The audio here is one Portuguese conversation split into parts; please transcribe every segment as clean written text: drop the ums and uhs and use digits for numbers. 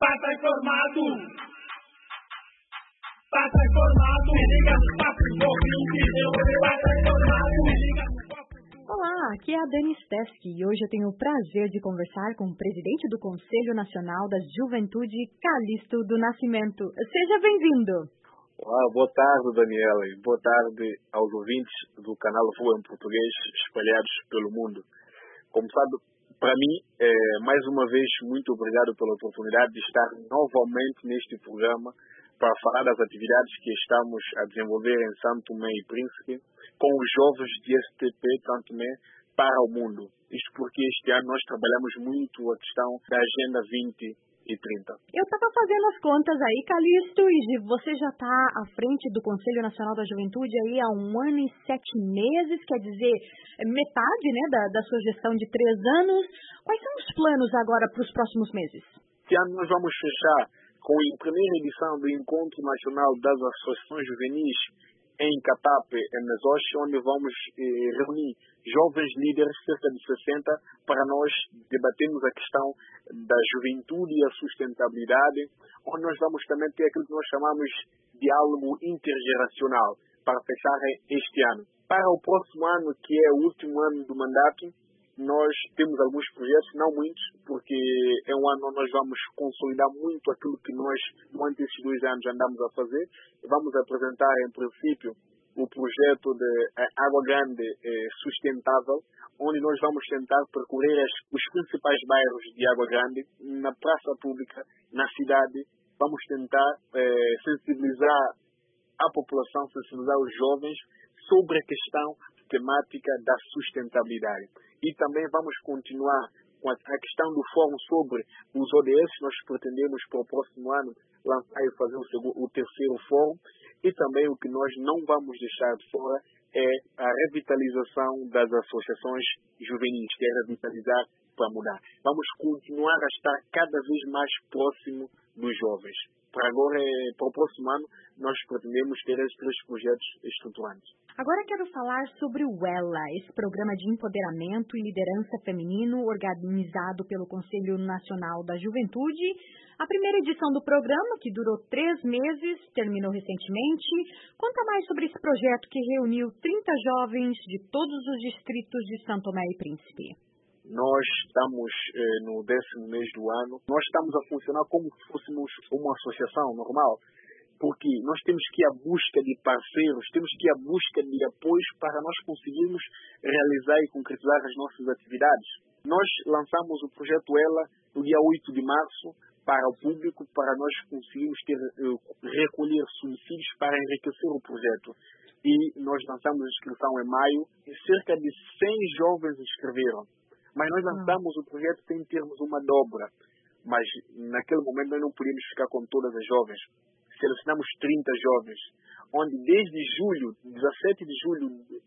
Passa informado. Passa informado. Me liga no papo passa informado. Me liga no papo. Olá, aqui é a Dani Stesky e hoje eu tenho o prazer de conversar com o presidente do Conselho Nacional da Juventude, Calixto do Nascimento. Seja bem-vindo. Olá, boa tarde, Daniela, e boa tarde aos ouvintes do canal Voa em Português espalhados pelo mundo. Como sabe, para mim, mais uma vez, muito obrigado pela oportunidade de estar novamente neste programa para falar das atividades que estamos a desenvolver em Santo Tomé e Príncipe com os jovens de STP Santo Tomé para o mundo. Isto porque este ano nós trabalhamos muito a questão da Agenda 2030. Eu estava fazendo as contas aí, Calixto, e você já está à frente do Conselho Nacional da Juventude aí há 1 ano e 7 meses, quer dizer, metade, né, da sua gestão de 3 anos. Quais são os planos agora para os próximos meses? Este ano nós vamos fechar com a primeira edição do Encontro Nacional das Associações Juvenis em Catape, em Mesoche, onde vamos reunir jovens líderes, cerca de 60, para nós debatermos a questão da juventude e a sustentabilidade, onde nós vamos também ter aquilo que nós chamamos de diálogo intergeracional, para fechar este ano. Para o próximo ano, que é o último ano do mandato, nós temos alguns projetos, não muitos, porque é um ano onde nós vamos consolidar muito aquilo que nós, durante esses 2 anos, andamos a fazer. Vamos apresentar, em princípio, o projeto de Água Grande Sustentável, onde nós vamos tentar percorrer os principais bairros de Água Grande, na praça pública, na cidade. Vamos tentar sensibilizar a população, sensibilizar os jovens sobre a questão temática da sustentabilidade. E também vamos continuar com a questão do fórum sobre os ODS. Nós pretendemos para o próximo ano lançar e fazer o terceiro fórum. E também o que nós não vamos deixar de fora é a revitalização das associações juvenis, que é revitalizar para mudar. Vamos continuar a estar cada vez mais próximo dos jovens. Para o próximo ano, nós pretendemos ter esses 3 projetos estruturantes. Agora quero falar sobre o ELA, esse programa de empoderamento e liderança feminino organizado pelo Conselho Nacional da Juventude. A primeira edição do programa, que durou 3 meses, terminou recentemente. Conta mais sobre esse projeto que reuniu 30 jovens de todos os distritos de Santo Tomé e Príncipe. Nós estamos no 10º mês do ano. Nós estamos a funcionar como se fôssemos uma associação normal, porque nós temos que ir à busca de parceiros, temos que ir à busca de apoios para nós conseguirmos realizar e concretizar as nossas atividades. Nós lançamos o projeto ELA no dia 8 de março para o público, para nós conseguirmos recolher subsídios para enriquecer o projeto. E nós lançamos a inscrição em maio e cerca de 100 jovens inscreveram. Mas nós lançamos o projeto sem termos uma dobra. Mas naquele momento nós não podíamos ficar com todas as jovens. Selecionamos 30 jovens, onde desde julho, 17 de julho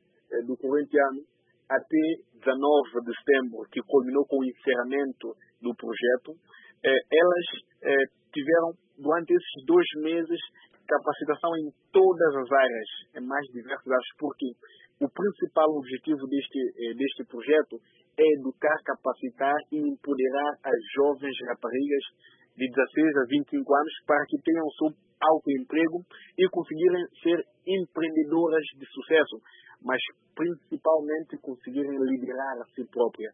do corrente ano, até 19 de setembro, que culminou com o encerramento do projeto, elas tiveram, durante esses 2 meses, capacitação em todas as áreas, em mais diversas áreas, porque o principal objetivo deste projeto é educar, capacitar e empoderar as jovens raparigas de 16 a 25 anos para que tenham o seu autoemprego e conseguirem ser empreendedoras de sucesso, mas principalmente conseguirem liderar a si própria.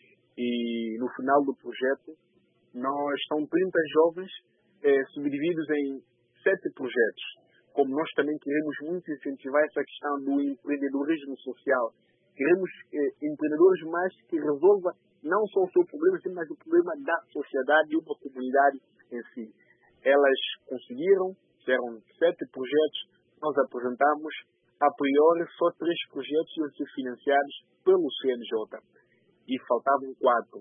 E no final do projeto, são 30 jovens subdivididos em 7 projetos. Como nós também queremos muito incentivar essa questão do empreendedorismo social. Queremos empreendedores mais que resolvam não só o seu problema, mas o problema da sociedade e uma comunidade em si. Elas conseguiram, fizeram 7 projetos, nós apresentamos, a priori só 3 projetos iam ser financiados pelo CNJ e faltavam 4.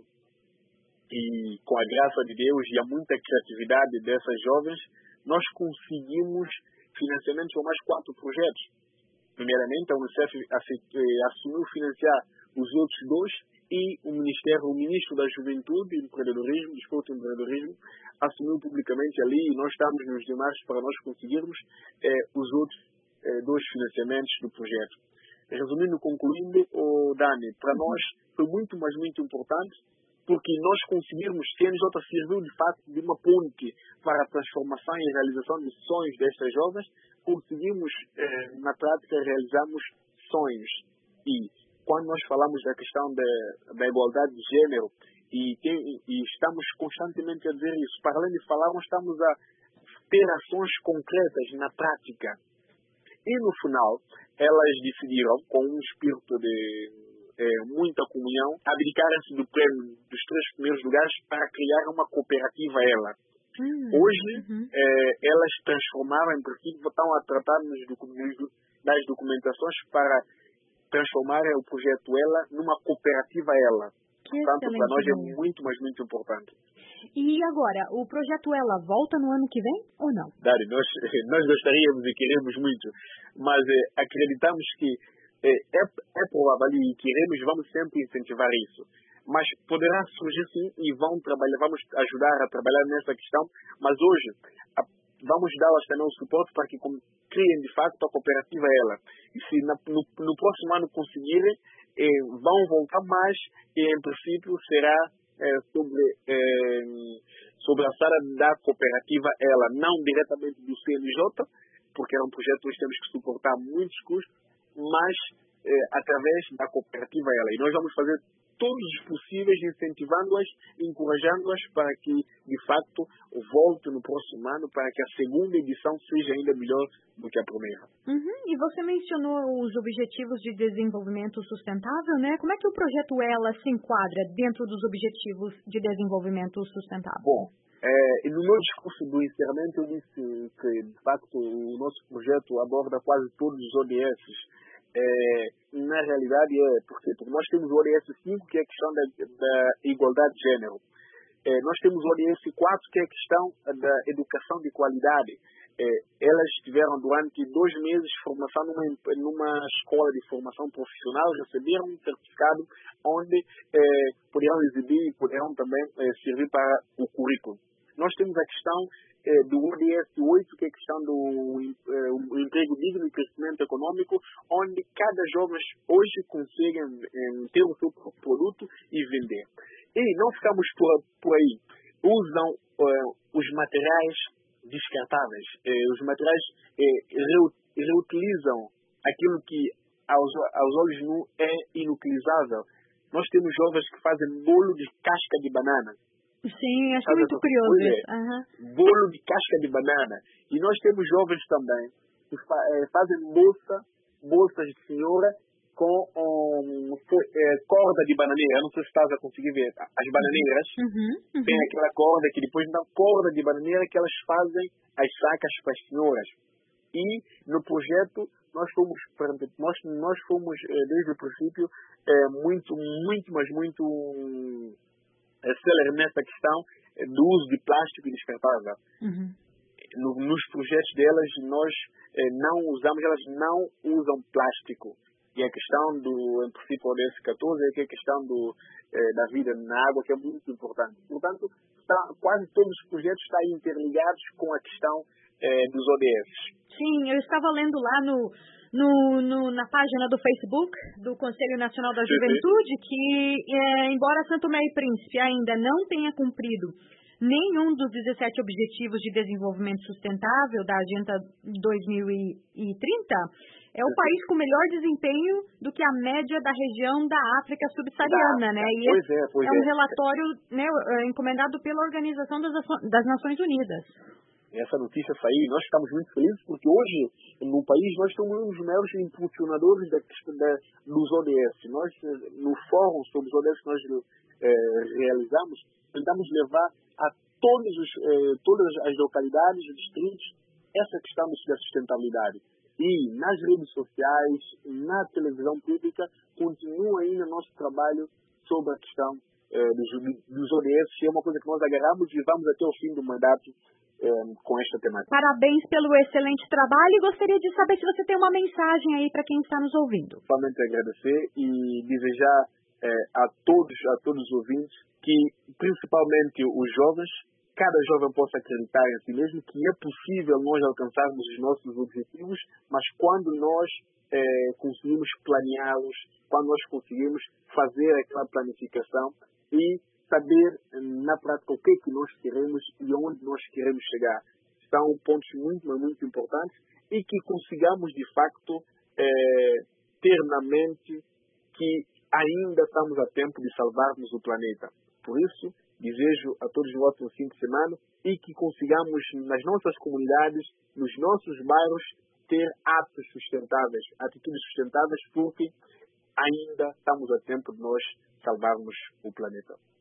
E com a graça de Deus e a muita criatividade dessas jovens, nós conseguimos financiamentos para mais 4 projetos. Primeiramente, a Unicef assumiu financiar os outros 2 e o Ministro da Juventude e Empreendedorismo, Desporto e Empreendedorismo, assumiu publicamente ali e nós estamos nos demais para nós conseguirmos os outros 2 financiamentos do projeto. Resumindo, concluindo, Dani, para nós foi muito, mas muito importante porque nós conseguirmos, CNJ serviu de fato de uma ponte para a transformação e realização de sonhos destas jovens, conseguimos, na prática, realizarmos sonhos. E quando nós falamos da questão da igualdade de gênero, e estamos constantemente a dizer isso, para além de falar, nós estamos a ter ações concretas na prática. E no final, elas decidiram, com um espírito de muita comunhão, abdicaram-se do prêmio dos 3 primeiros lugares para criar uma cooperativa Hoje, elas transformaram, em princípio, estão a tratar das documentações para transformar o projeto numa cooperativa Portanto, para nós é muito, mas muito importante. E agora, o projeto volta no ano que vem ou não? Dari, nós gostaríamos e queremos muito, mas acreditamos que é provável e queremos, vamos sempre incentivar isso. Mas poderá surgir sim e vamos ajudar a trabalhar nessa questão, mas hoje vamos dar-las também o suporte para que criem de facto a cooperativa E se no próximo ano conseguirem, vão voltar mais e em princípio será sobre a sala da cooperativa não diretamente do CNJ, porque é um projeto que nós temos que suportar muitos custos, mas através da cooperativa E nós vamos fazer todos os possíveis, incentivando-as, encorajando-as para que, de facto, volte no próximo ano, para que a segunda edição seja ainda melhor do que a primeira. E você mencionou os Objetivos de Desenvolvimento Sustentável, né? Como é que o projeto se enquadra dentro dos Objetivos de Desenvolvimento Sustentável? Bom, no meu discurso do encerramento eu disse que, de facto, o nosso projeto aborda quase todos os ODS. Na realidade porque nós temos o ODS 5, que é a questão da igualdade de gênero. Nós temos o ODS 4, que é a questão da educação de qualidade. Elas tiveram durante 2 meses formação numa escola de formação profissional, receberam um certificado onde poderão exibir e poderão também servir para o currículo. Nós temos a questão do ODS 8, que é a questão do emprego digno e crescimento econômico, onde cada jovem hoje consegue ter o seu produto e vender. E não ficamos por aí. Usam os materiais descartáveis. Os materiais reutilizam aquilo que aos olhos nu é inutilizável. Nós temos jovens que fazem bolo de casca de banana. Sim, acho muito curioso. Bolo de casca de banana. E nós temos jovens também que fazem bolsas de senhora com corda de bananeira. Eu não sei se estás a conseguir ver. As bananeiras têm aquela corda que depois dá corda de bananeira que elas fazem as sacas para as senhoras. E no projeto nós fomos desde o princípio muito célere nessa questão do uso de plástico descartável. Nos projetos delas nós não usamos, elas não usam plástico. E a questão em princípio ODS 14 é que a questão da vida na água, que é muito importante. Portanto, quase todos os projetos estão interligados com a questão dos ODS. Sim, eu estava lendo lá na página do Facebook do Conselho Nacional da Juventude que, embora São Tomé e Príncipe ainda não tenha cumprido nenhum dos 17 Objetivos de Desenvolvimento Sustentável da Agenda 2030, é o país com melhor desempenho do que a média da região da África Subsaariana, né? E pois é um relatório, né, encomendado pela Organização das Nações Unidas. Essa notícia saiu, nós ficamos muito felizes porque hoje no país nós somos um dos maiores impulsionadores dos ODS. Nós, no fórum sobre os ODS que nós realizamos, tentamos levar a todas as localidades, distritos, essa questão da sustentabilidade. E nas redes sociais, na televisão pública, continua ainda nosso trabalho sobre a questão dos ODS, que é uma coisa que nós agarramos e vamos até o fim do mandato com esta temática. Parabéns pelo excelente trabalho e gostaria de saber se você tem uma mensagem aí para quem está nos ouvindo. Somente agradecer e desejar a todos os ouvintes que, principalmente os jovens, cada jovem possa acreditar em si mesmo que é possível nós alcançarmos os nossos objetivos, mas quando nós conseguimos planeá-los, quando nós conseguimos fazer aquela planificação e saber na prática o que é que nós queremos e onde nós queremos chegar. São pontos muito, mas muito importantes e que consigamos, de facto, ter na mente que ainda estamos a tempo de salvarmos o planeta. Por isso, desejo a todos nós um fim de semana e que consigamos, nas nossas comunidades, nos nossos bairros, ter atos sustentáveis, atitudes sustentáveis, porque ainda estamos a tempo de nós salvarmos o planeta.